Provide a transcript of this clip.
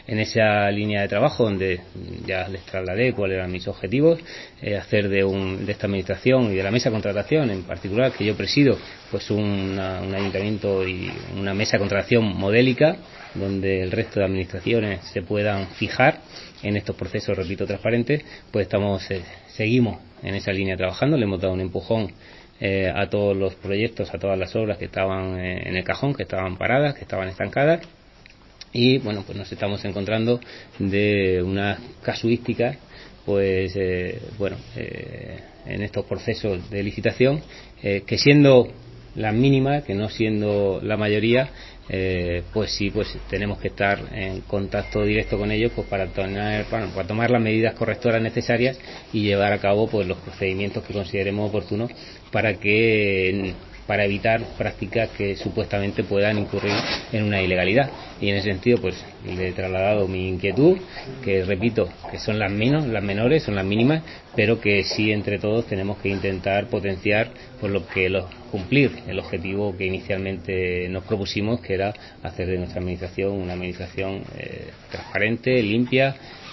en esa línea de trabajo donde ya les trasladé cuáles eran mis objetivos, hacer de esta administración y de la mesa de contratación en particular, que yo presido, pues un ayuntamiento y una mesa de contratación modélica, donde el resto de administraciones se puedan fijar en estos procesos, repito, transparentes. Pues seguimos en esa línea trabajando, le hemos dado un empujón a todos los proyectos, a todas las obras que estaban en el cajón, que estaban paradas, que estaban estancadas, y bueno, pues nos estamos encontrando de unas casuísticas pues en estos procesos de licitación que siendo las mínimas, que no siendo la mayoría, pues sí, pues tenemos que estar en contacto directo con ellos pues para tomar las medidas correctoras necesarias y llevar a cabo pues los procedimientos que consideremos oportunos para evitar prácticas que supuestamente puedan incurrir en una ilegalidad. Y en ese sentido pues le he trasladado mi inquietud, que repito que son las menores, son las mínimas, pero que sí entre todos tenemos que intentar potenciar cumplir el objetivo que inicialmente nos propusimos, que era hacer de nuestra administración una administración transparente, limpia,